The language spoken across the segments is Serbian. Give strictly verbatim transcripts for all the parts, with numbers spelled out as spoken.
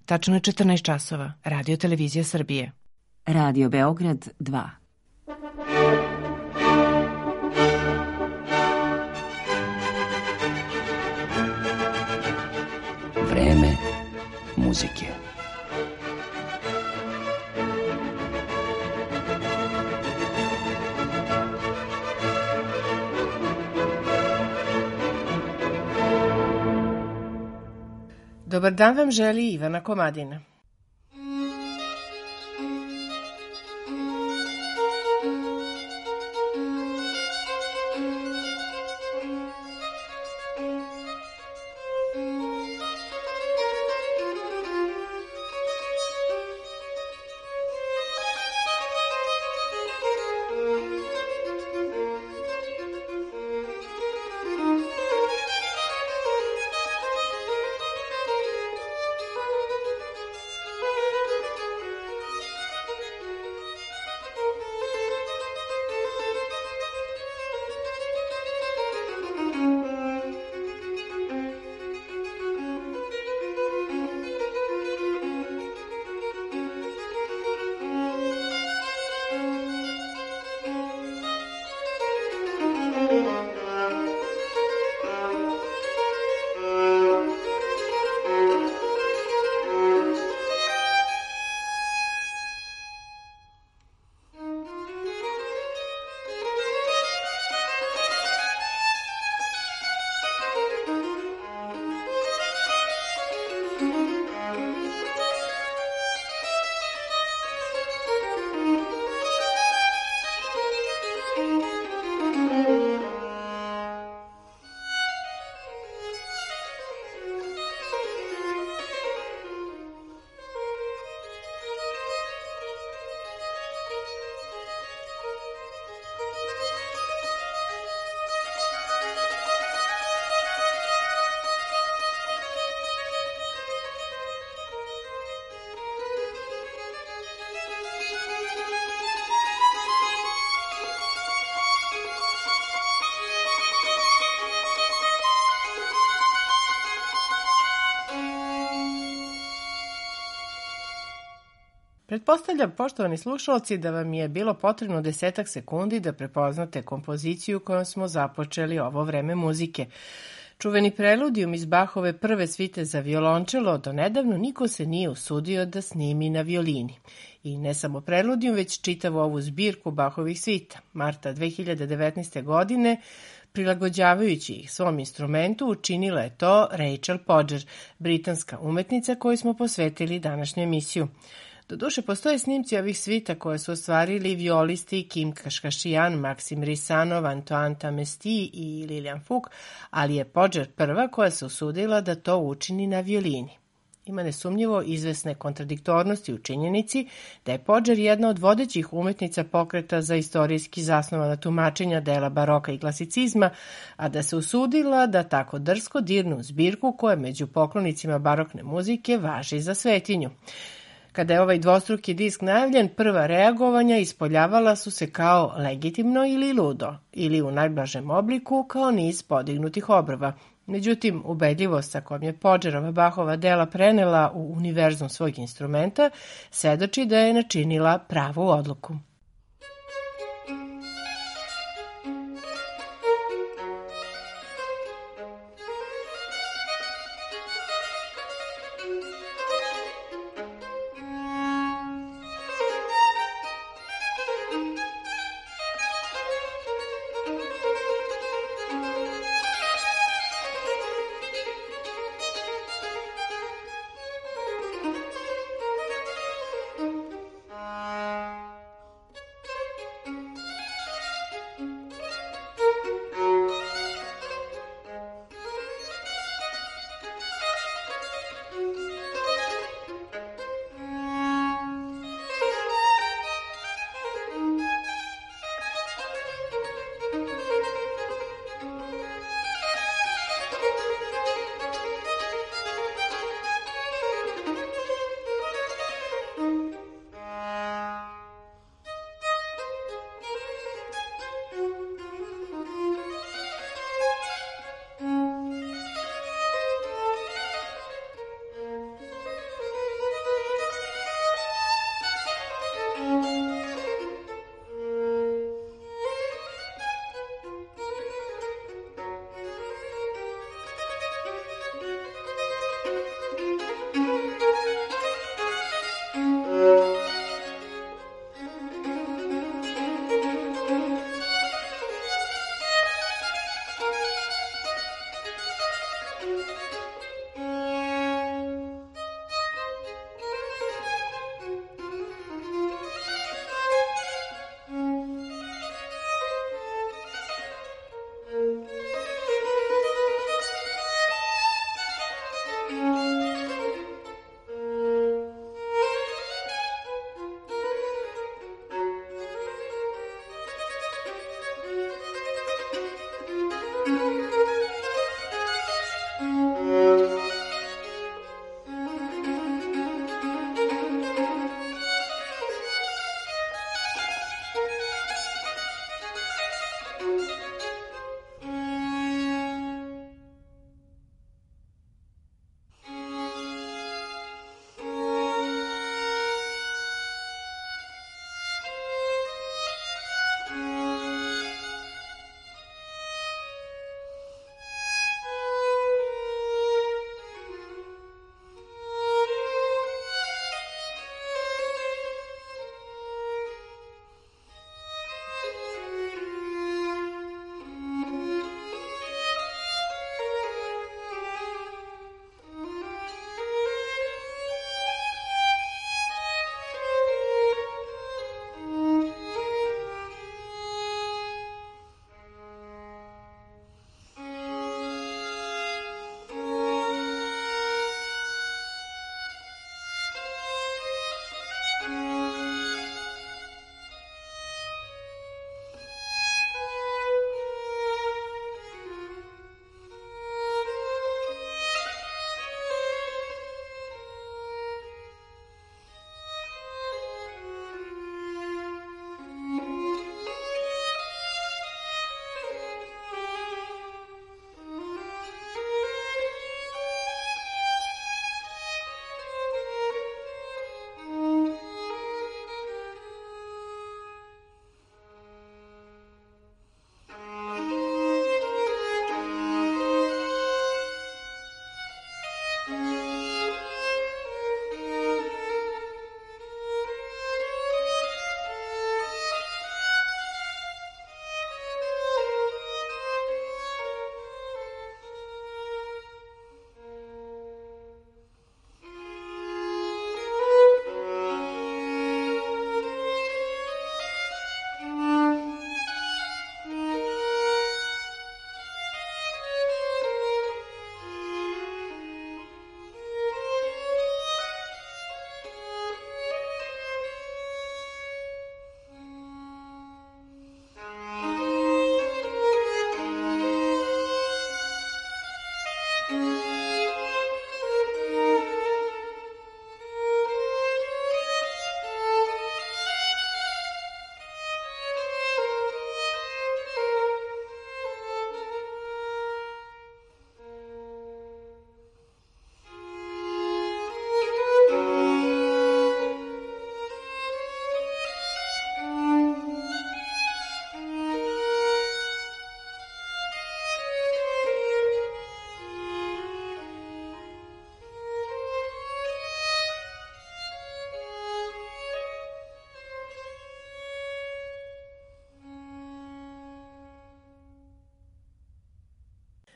Tačno je četrnaest časova. Radio Televizija Srbije. Radio Beograd dva. Vreme muzike. Dobar dan vam želi Ivana Komadina. Pretpostavljam, poštovani slušalci, da vam je bilo potrebno desetak sekundi da prepoznate kompoziciju kojom smo započeli ovo vreme muzike. Čuveni preludijum iz Bachove prve svite za violončelo do nedavno niko se nije usudio da snimi na violini. I ne samo preludijum, već čitavu ovu zbirku Bachovih svita. Marta dve hiljade devetnaeste. godine, prilagođavajući ih svom instrumentu, učinila je to Rachel Podger, britanska umetnica koju smo posvetili današnju emisiju. Doduše, postoje snimci ovih svita koje su ostvarili violisti Kim Kaškašijan, Maksim Risanov, Antoine Tamesti i Lilian Fuk, ali je Podger prva koja se usudila da to učini na violini. Ima nesumnjivo izvesne kontradiktornosti u činjenici da je Podger jedna od vodećih umetnica pokreta za istorijski zasnovana tumačenja dela baroka i klasicizma, a da se usudila da tako drsko dirne u zbirku koja među poklonicima barokne muzike važi za svetinju. Kada je ovaj dvostruki disk najavljen, prva reagovanja ispoljavala su se kao legitimno ili ludo, ili u najblažem obliku kao niz podignutih obrva. Međutim, ubedljivost sa kojom je Podgerova Bachova dela prenela u univerzum svog instrumenta svedoči da je načinila pravu odluku.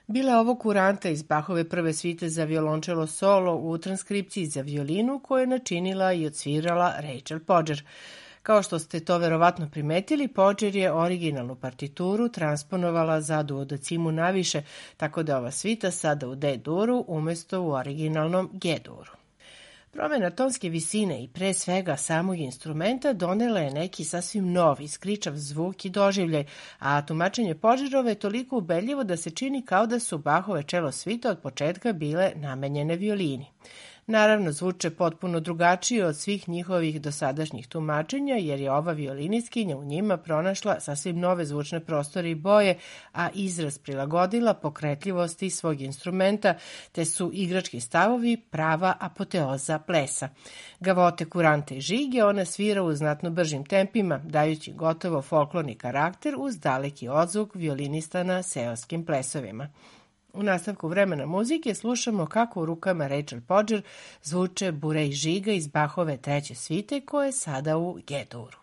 Bila je ovo kuranta iz Bachove prve svite za violončelo solo u transkripciji za violinu koju je načinila i odsvirala Rachel Podger. Kao što ste to verovatno primetili, Podger je originalnu partituru transponovala za duodecimu naviše, tako da ova svita sada u D-duru umesto u originalnom G-duru. Promena tonske visine i pre svega samog instrumenta donela je neki sasvim novi, skričav zvuk i doživljaj, a tumačenje Podgerove je toliko ubedljivo da se čini kao da su Bachove čelo svite od početka bile namenjene violini. Naravno, zvuče potpuno drugačije od svih njihovih dosadašnjih tumačenja, jer je ova violiniskinja u njima pronašla sasvim nove zvučne prostore i boje, a izraz prilagodila pokretljivosti svog instrumenta, te su igrački stavovi prava apoteoza plesa. Gavote, kurante i žige ona svira u znatno bržim tempima, dajući gotovo folklorni karakter uz daleki odzvuk violinista na seoskim plesovima. U nastavku vremena muzike slušamo kako u rukama Rachel Podger zvuče bure i žiga iz Bachove treće svite koje je sada u G-duru.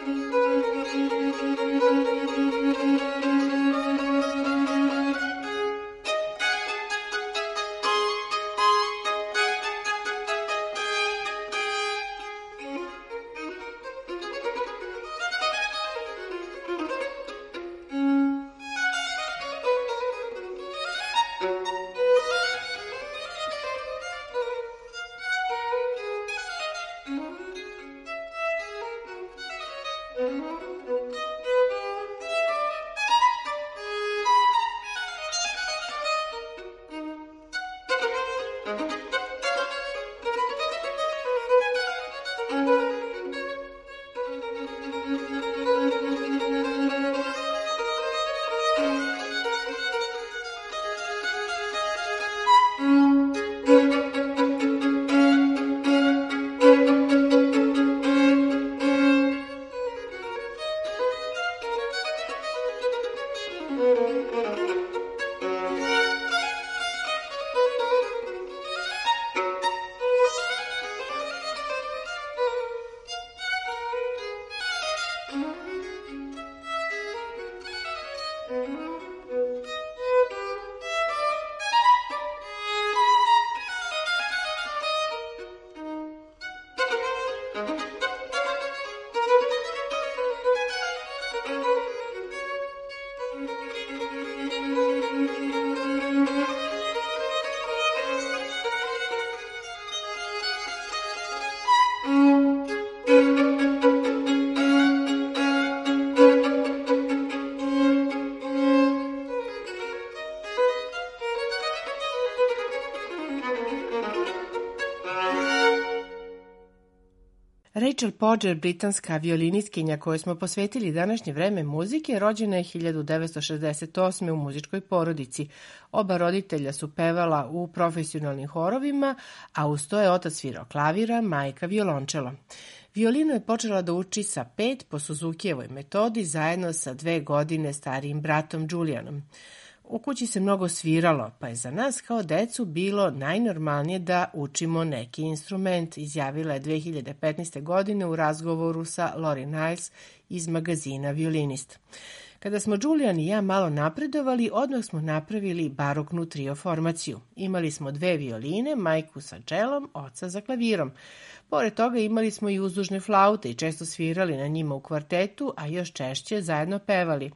Rachel Podger, britanska violinistkinja kojoj smo posvetili današnje vreme muzike, rođena je hiljadu devetsto šezdeset osme u muzičkoj porodici. Oba roditelja su pevala u profesionalnim horovima, a uz to je otac svirao klavira, majka violončelo. Violinu je počela da uči sa pet po Suzukijevoj metodi zajedno sa dve godine starijim bratom Julianom. U kući se mnogo sviralo, pa je za nas kao decu bilo najnormalnije da učimo neki instrument, izjavila je dve hiljade petnaeste. godine u razgovoru sa Lori Niles iz magazina Violinist. Kada smo Julian i ja malo napredovali, odmah smo napravili baroknu trio formaciju. Imali smo dve violine, majku sa čelom, oca za klavirom. Pored toga imali smo i uzdužne flaute i često svirali na njima u kvartetu, a još češće zajedno pevali.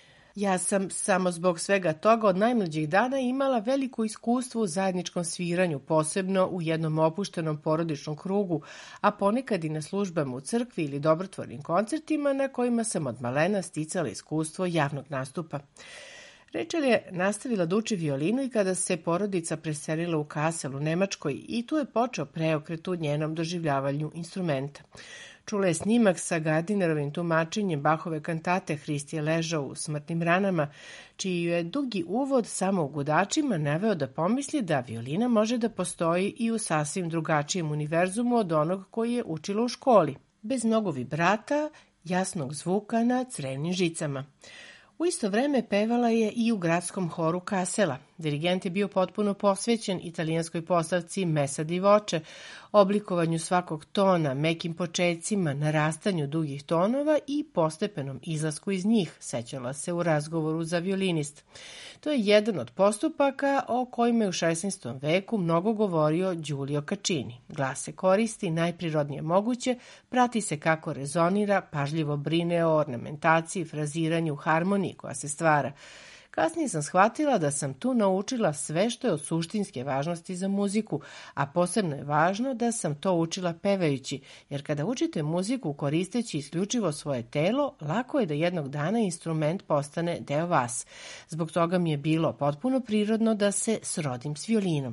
Ja sam samo zbog svega toga od najmlađih dana imala veliko iskustvo u zajedničkom sviranju, posebno u jednom opuštenom porodičnom krugu, a ponekad i na službama u crkvi ili dobrotvornim koncertima na kojima sam od malena sticala iskustvo javnog nastupa. Rachel je nastavila da uči violinu i kada se porodica preselila u Kassel u Nemačkoj i tu je počeo preokret u njenom doživljavanju instrumenta. Čula je snimak sa Gardinerovim tumačenjem Bachove kantate Hrist je ležao u smrtnim ranama, čiji je dugi uvod samo u gudačima naveo da pomisli da violina može da postoji i u sasvim drugačijem univerzumu od onog koji je učila u školi, bez mnogo vibrata, jasnog zvuka na crevnim žicama. U isto vreme pevala je i u gradskom horu Kassela. Dirigent je bio potpuno posvećen italijanskoj postavci Messa di voce, oblikovanju svakog tona, mekim počecima, narastanju dugih tonova i postepenom izlasku iz njih, sećala se u razgovoru za Violinist. To je jedan od postupaka o kojima je u šesnaestom veku mnogo govorio Giulio Caccini. Glas se koristi najprirodnije moguće, prati se kako rezonira, pažljivo brine o ornamentaciji, fraziranju, harmoniji koja se stvara. Kasnije sam shvatila da sam tu naučila sve što je od suštinske važnosti za muziku, a posebno je važno da sam to učila pevajući, jer kada učite muziku koristeći isključivo svoje telo, lako je da jednog dana instrument postane deo vas. Zbog toga mi je bilo potpuno prirodno da se srodim s violinom.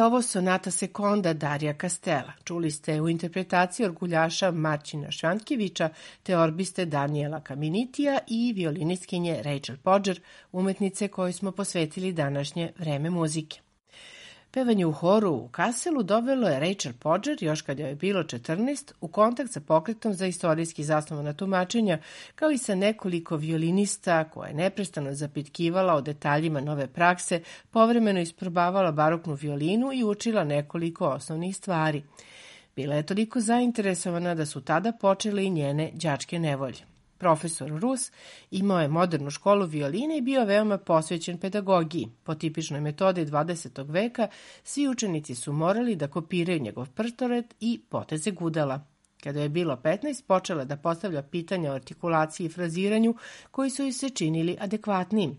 ovo sonata sekonda Darija Castella. Čuli ste u interpretaciji orguljaša Marcina Švantkevića, te orbiste Daniela Kaminitija i violinistkinje Rachel Podger, umetnice kojoj smo posvetili današnje vreme muzike. Pevanje u horu u Kasselu dovelo je Rachel Podger, još kad joj je bilo četrnaest, u kontakt sa pokretom za istorijski zasnovana tumačenja, kao i sa nekoliko violinista koja je neprestano zapitkivala o detaljima nove prakse, povremeno isprobavala baroknu violinu i učila nekoliko osnovnih stvari. Bila je toliko zainteresovana da su tada počele i njene đačke nevolje. Profesor Rus imao je modernu školu violine i bio veoma posvećen pedagogiji. Po tipičnoj metodi dvadesetog veka svi učenici su morali da kopiraju njegov prstored i poteze gudala. Kada je bilo petnaest, počela da postavlja pitanja o artikulaciji i fraziranju koji su joj se činili adekvatnim.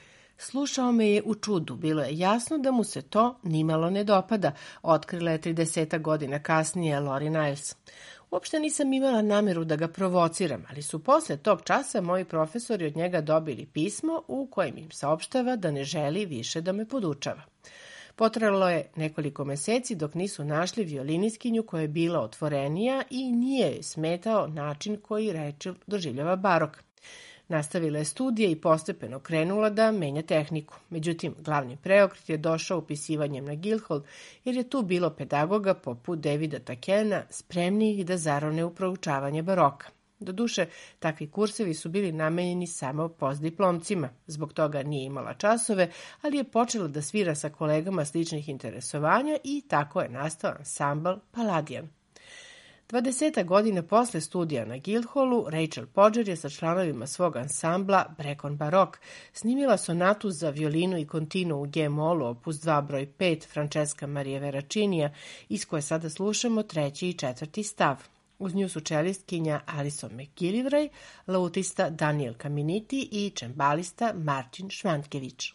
Slušao me je u čudu, bilo je jasno da mu se to nimalo ne dopada, otkrila je tridesetak godina kasnije Lori Niles. Uopšte nisam imala nameru da ga provociram, ali su posle tog časa moji profesori od njega dobili pismo u kojem im saopštava da ne želi više da me podučava. Potrajalo je nekoliko meseci dok nisu našli violinistkinju koja je bila otvorenija i nije joj smetao način koji Rachel doživljava barok. Nastavila je studije i postepeno krenula da menja tehniku. Međutim, glavni preokret je došao upisivanjem na Guildhall, jer je tu bilo pedagoga poput Davida Takena spremnijih da zarone u proučavanje baroka. Doduše, takvi kursevi su bili namenjeni samo postdiplomcima. Zbog toga nije imala časove, ali je počela da svira sa kolegama sličnih interesovanja i tako je nastao ansambl Palladian. Dvadesetak godina posle studija na Guildhallu, Rachel Podger je sa članovima svog ansambla Brecon Baroque snimila sonatu za violinu i kontinu u G-molu opus dva broj pet Francesca Maria Veraccinija, iz koje sada slušamo treći i četvrti stav. Uz nju su čelistkinja Alison McGillivray, lautista Daniel Kaminiti i čembalista Marcin Švantkević.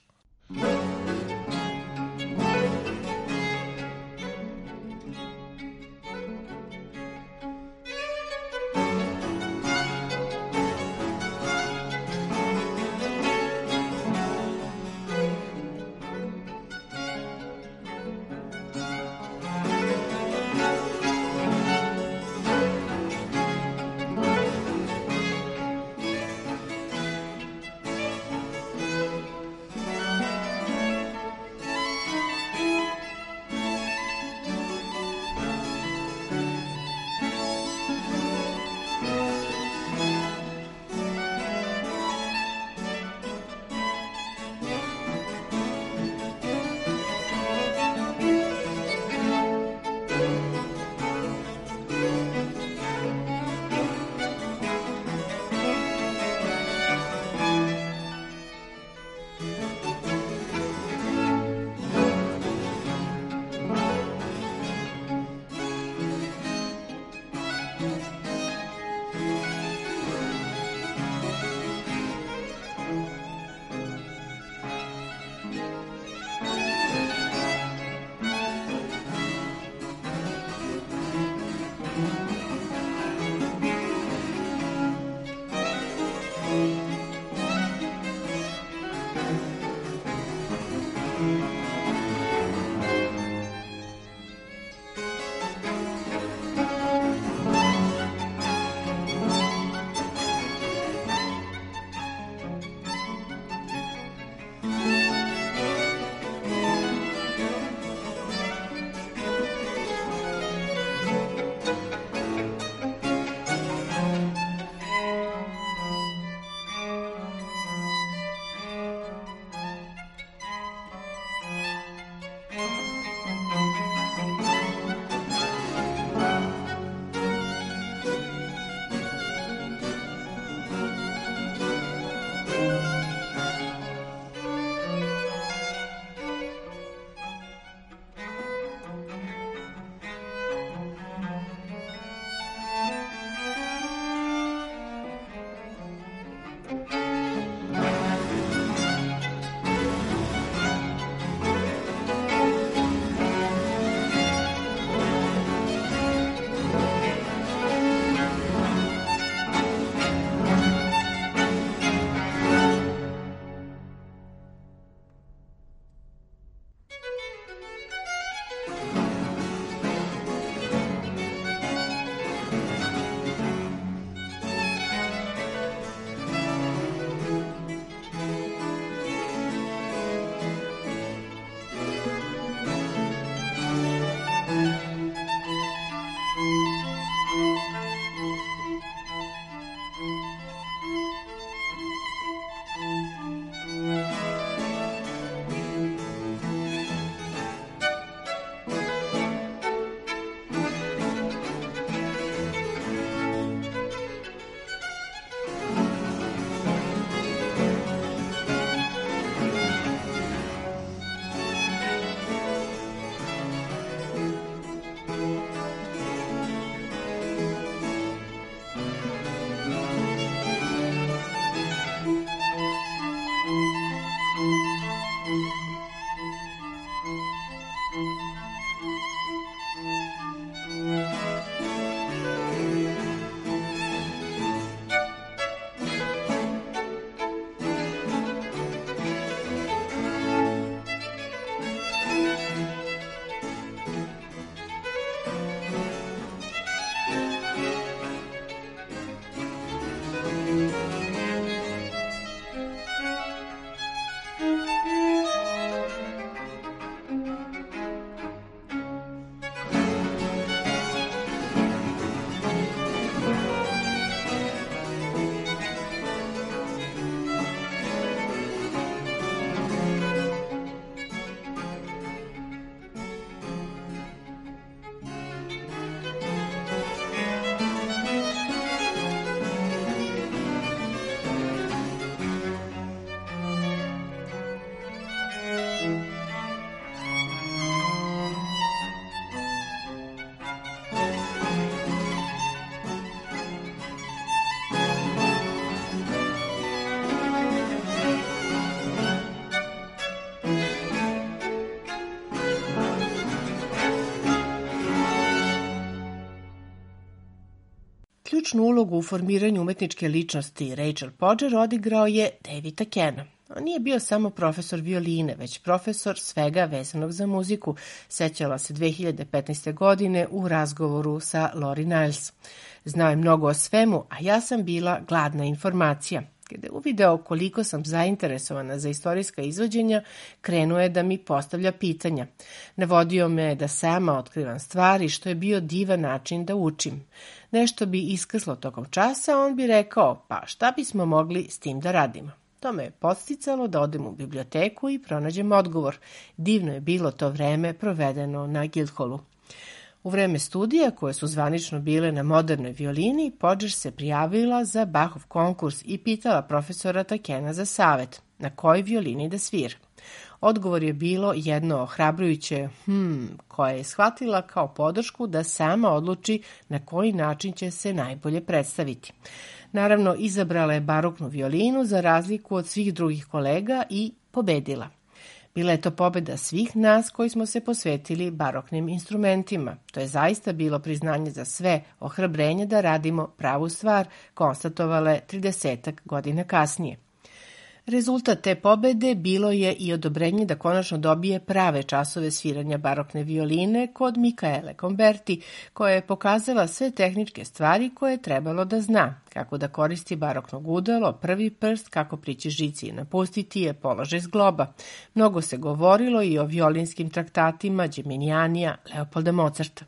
Ključnu ulogu u formiranju umetničke ličnosti Rachel Podger odigrao je David Akena. On nije bio samo profesor violine, već profesor svega vezanog za muziku, sećala se dve hiljade petnaeste. godine u razgovoru sa Lori Niles. Znao je mnogo o svemu, a ja sam bila gladna informacija. Kada je uvideo koliko sam zainteresovana za istorijska izvođenja, krenuo je da mi postavlja pitanja. Navodio me da sama otkrivam stvari, što je bio divan način da učim. Nešto bi iskrslo tokom časa, on bi rekao, pa šta bismo mogli s tim da radimo? To me je podsticalo da odem u biblioteku i pronađem odgovor. Divno je bilo to vreme provedeno na Guildhallu. U vreme studija, koje su zvanično bile na modernoj violini, Podger se prijavila za Bachov konkurs i pitala profesora Takena za savet, na kojoj violini da svira. Odgovor je bilo jedno ohrabrujuće hm, koje je shvatila kao podršku da sama odluči na koji način će se najbolje predstaviti. Naravno, izabrala je baroknu violinu za razliku od svih drugih kolega i pobedila. Bila je to pobeda svih nas koji smo se posvetili baroknim instrumentima. To je zaista bilo priznanje za sve, ohrabrenje da radimo pravu stvar, konstatovale tridesetak godina kasnije. Rezultat te pobede bilo je i odobrenje da konačno dobije prave časove sviranja barokne violine kod Mikaele Comberti, koja je pokazala sve tehničke stvari koje je trebalo da zna, kako da koristi barokno gudalo, prvi prst, kako prići žici i napustiti je, položaj zgloba. Mnogo se govorilo i o violinskim traktatima Geminianija, Leopolda Mozarta.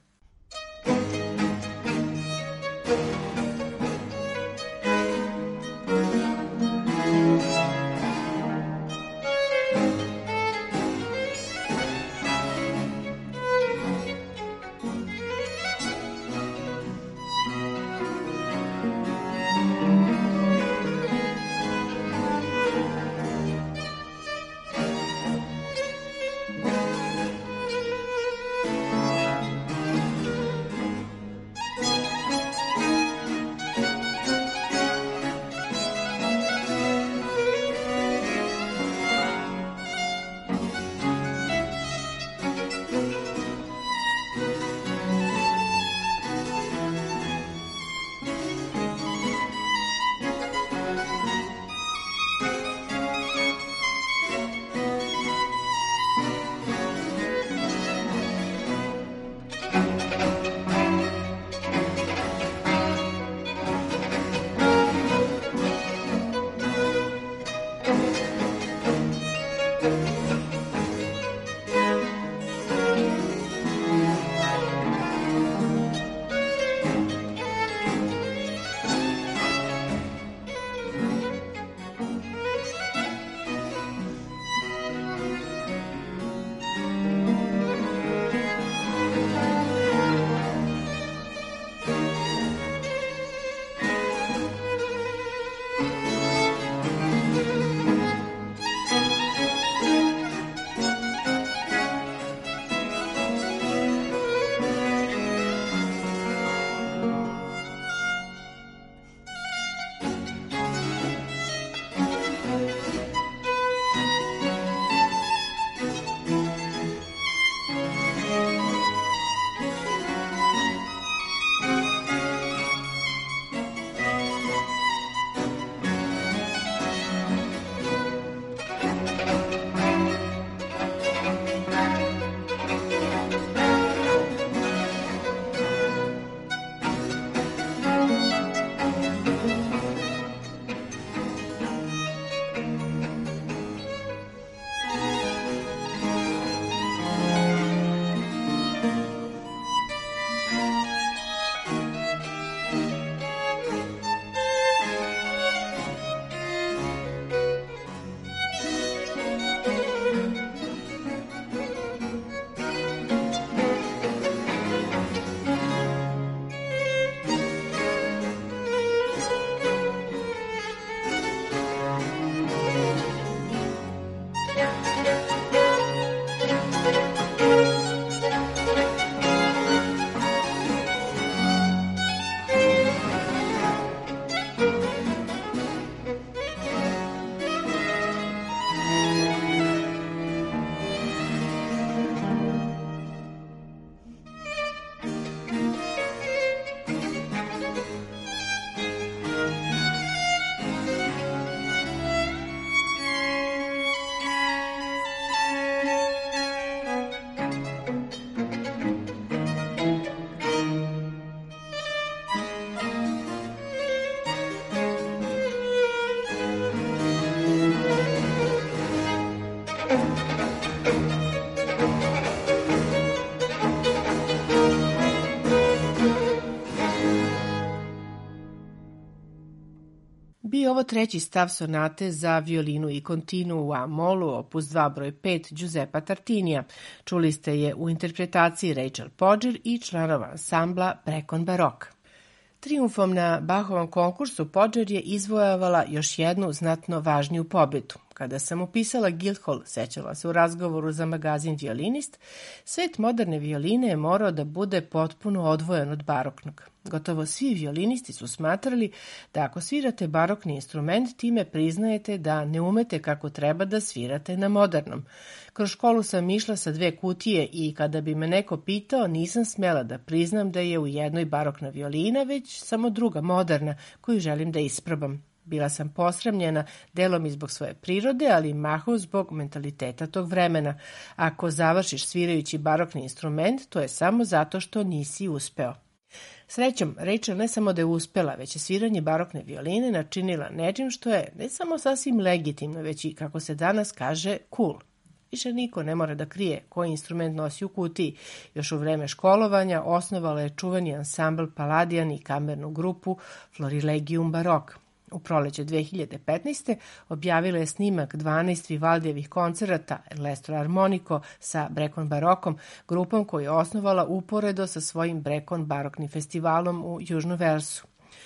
Bio ovo treći stav sonate za violinu i kontinu u A-molu, opus dva broj pet Giuseppa Tartinija. Čuli ste je u interpretaciji Rachel Podger i članova ansambla Brecon Baroque. Trijumfom na Bachovom konkursu Podger je izvojavala još jednu znatno važniju pobedu. Kada sam upisala Guildhall, sećala se u razgovoru za magazin Violinist, svet moderne violine je morao da bude potpuno odvojen od baroknog. Gotovo svi violinisti su smatrali da ako svirate barokni instrument, time priznajete da ne umete kako treba da svirate na modernom. Kroz školu sam išla sa dve kutije i kada bi me neko pitao, nisam smjela da priznam da je u jednoj barokna violina, već samo druga moderna koju želim da isprobam. Bila sam posramljena, delom i zbog svoje prirode, ali mahom zbog mentaliteta tog vremena. Ako završiš svirajući barokni instrument, to je samo zato što nisi uspeo. Srećom, Rachel ne samo da je uspela, već je sviranje barokne violine načinila nečim što je ne samo sasvim legitimno, već i, kako se danas kaže, cool. Više niko ne mora da krije koji instrument nosi u kutiji. Još u vreme školovanja osnovala je čuveni ansambl Palladian i kamernu grupu Florilegium Baroque. U proleće dve hiljade petnaeste. objavila je snimak dvanaest Vivaldijevih koncerata L'Estro Armonico sa Brecon Barokom, grupom koju je osnovala uporedo sa svojim Brecon Baroknim festivalom u Južnom Velsu.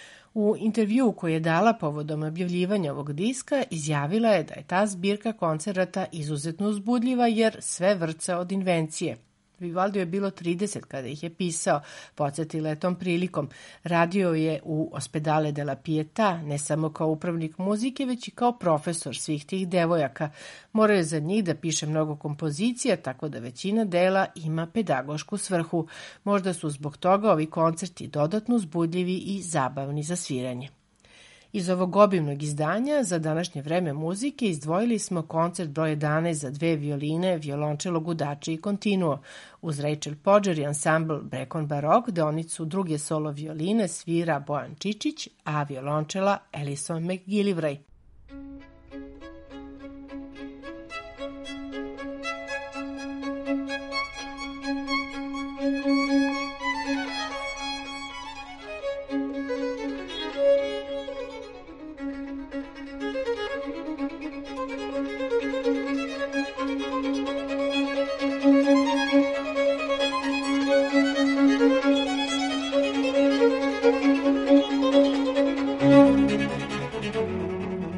U intervjuu koji je dala povodom objavljivanja ovog diska, izjavila je da je ta zbirka koncerata izuzetno uzbudljiva jer sve vrca od invencije. Vivaldiju je bilo trideset kada ih je pisao, podsjetila je tom prilikom. Radio je u Ospedale della Pietà, ne samo kao upravnik muzike, već i kao profesor svih tih devojaka. Morao je za njih da piše mnogo kompozicija, tako da većina dela ima pedagošku svrhu. Možda su zbog toga ovi koncerti dodatno uzbudljivi i zabavni za sviranje. Iz ovog obimnog izdanja za današnje vreme muzike izdvojili smo koncert broj jedanaest za dve violine, violončelo, gudače i kontinuo. Uz Rachel Podger i ansambl Brecon Baroque deonicu druge solo violine svira Bojan Čičić, a violončela Alison McGillivray. Thank you.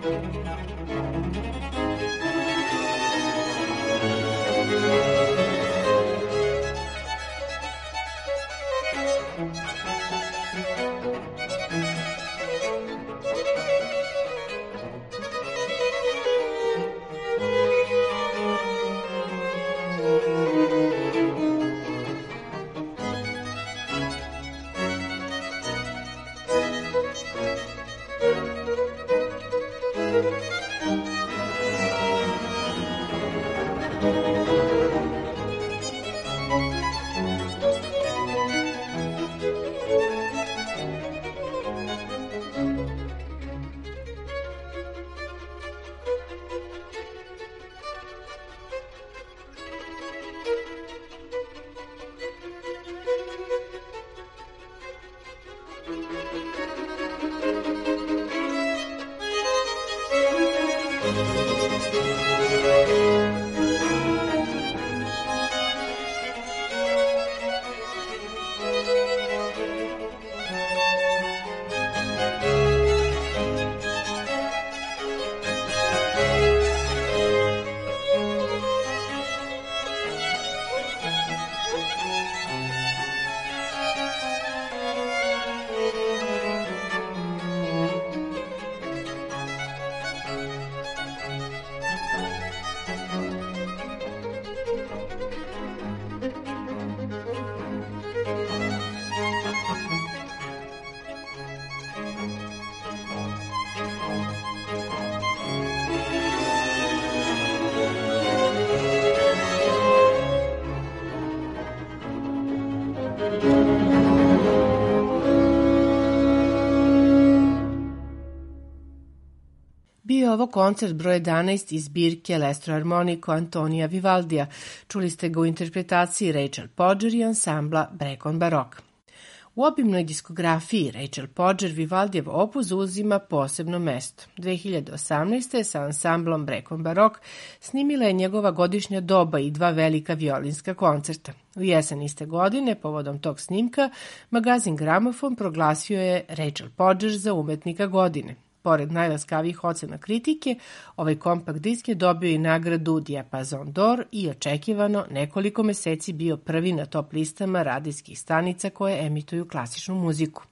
Bio je ovo koncert broj jedanaest iz zbirke L'Estro Armonico Antonija Vivaldija. Čuli ste ga u interpretaciji Rachel Podger i ansambla Brecon Baroque. U obimnoj diskografiji Rachel Podger Vivaldijev opus uzima posebno mesto. dve hiljade osamnaeste. sa ansamblom Brecon Baroque snimila je njegova godišnja doba i dva velika violinska koncerta. U jesen iste godine, povodom tog snimka, magazin Gramofon proglasio je Rachel Podger za umetnika godine. Pored najlaskavijih ocena kritike, ovaj kompakt disk je dobio i nagradu Diapason d'Or i očekivano nekoliko meseci bio prvi na top listama radijskih stanica koje emituju klasičnu muziku.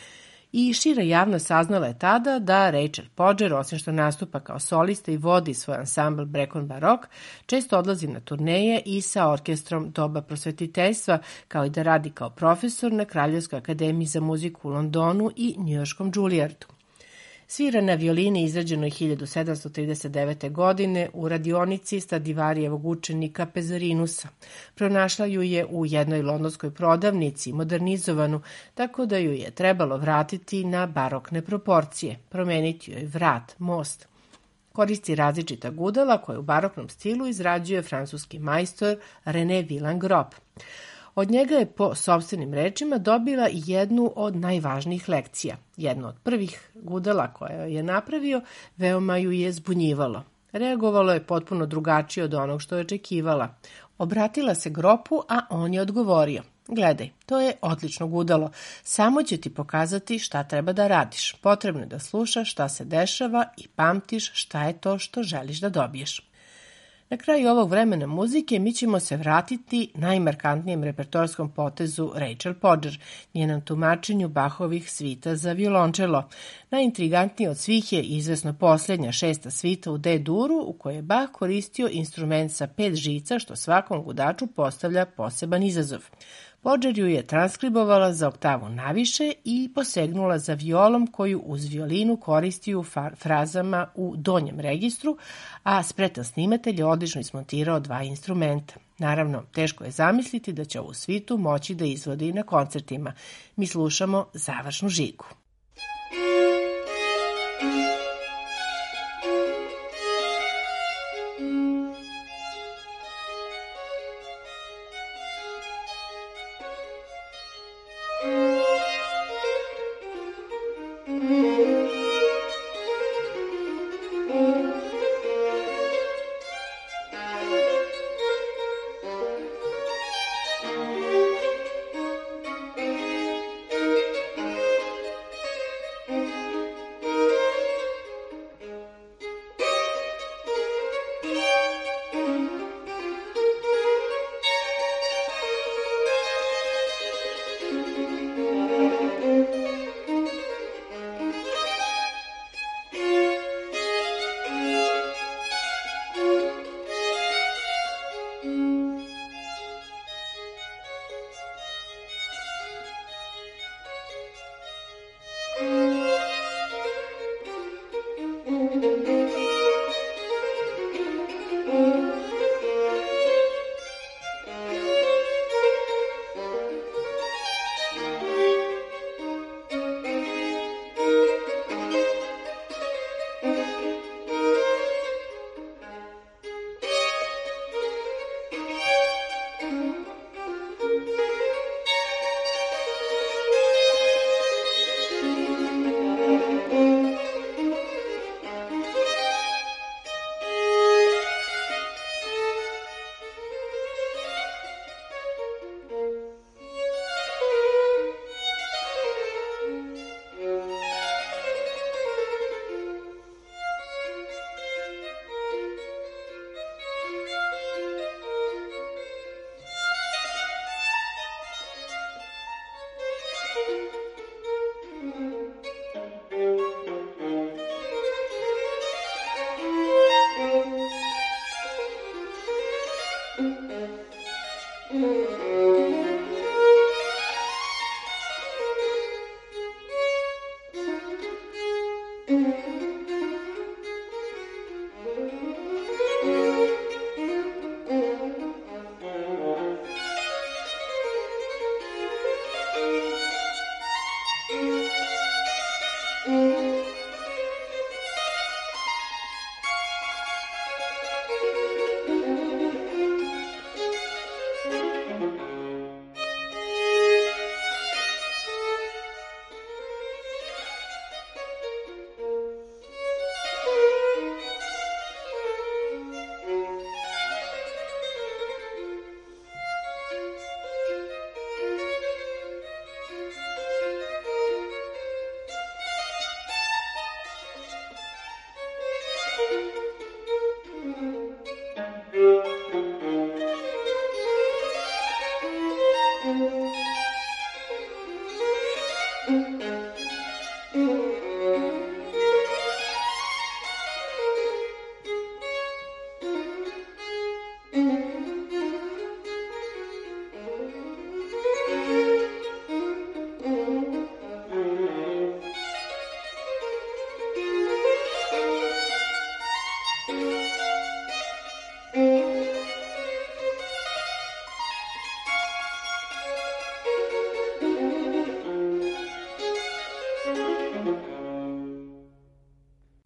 I šira javnost saznala je tada da Rachel Podger, osim što nastupa kao solista i vodi svoj ansambl Brecon Baroque, često odlazi na turneje i sa orkestrom Doba prosvetiteljstva, kao i da radi kao profesor na Kraljevskoj akademiji za muziku u Londonu i njujorškom Juilliardu. Svira na violini izrađenoj hiljadu sedamsto trideset devete. godine u radionici Stradivarijevog učenika Pezarinusa. Pronašla ju je u jednoj londonskoj prodavnici, modernizovanu, tako da ju je trebalo vratiti na barokne proporcije, promeniti joj vrat, most. Koristi različita gudala koje u baroknom stilu izrađuje francuski majstor René Villangrop. Od njega je po sopstvenim rečima dobila jednu od najvažnijih lekcija. Jedno od prvih gudala koje je napravio veoma ju je zbunjivalo. Reagovalo je potpuno drugačije od onog što je očekivala. Obratila se Gropu, a on je odgovorio: "Gledaj, to je odlično gudalo. Samo će ti pokazati šta treba da radiš. Potrebno je da slušaš šta se dešava i pamtiš šta je to što želiš da dobiješ." Na kraju ovog vremena muzike mi ćemo se vratiti najmarkantnijem repertoarskom potezu Rachel Podger, njenom tumačenju Bachovih svita za violončelo. Najintrigantniji od svih je izvesno posljednja šesta svita u D-duru, u kojoj je Bach koristio instrument sa pet žica, što svakom gudaču postavlja poseban izazov. Podger ju je transkribovala za oktavu naviše i posegnula za violom koju uz violinu koristi u frazama u donjem registru, a spretan snimatelj je odlično ismontirao dva instrumenta. Naravno, teško je zamisliti da će ovu svitu moći da izvodi i na koncertima. Mi slušamo završnu žigu.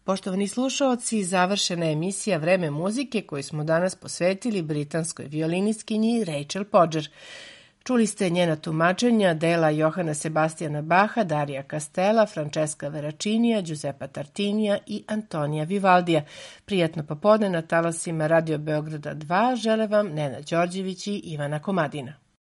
Poštovani slušaoci, završena je emisija Vreme muzike koju smo danas posvetili britanskoj violinistkinji Rachel Podger. Čuli ste njena tumačenja dela Johana Sebastijana Baha, Darija Castella, Francesca Verracinija, Giuseppa Tartinija i Antonija Vivaldija. Prijatno popodne na talasima Radio Beograda dva žele vam Nenad Đorđević i Ivana Komadina.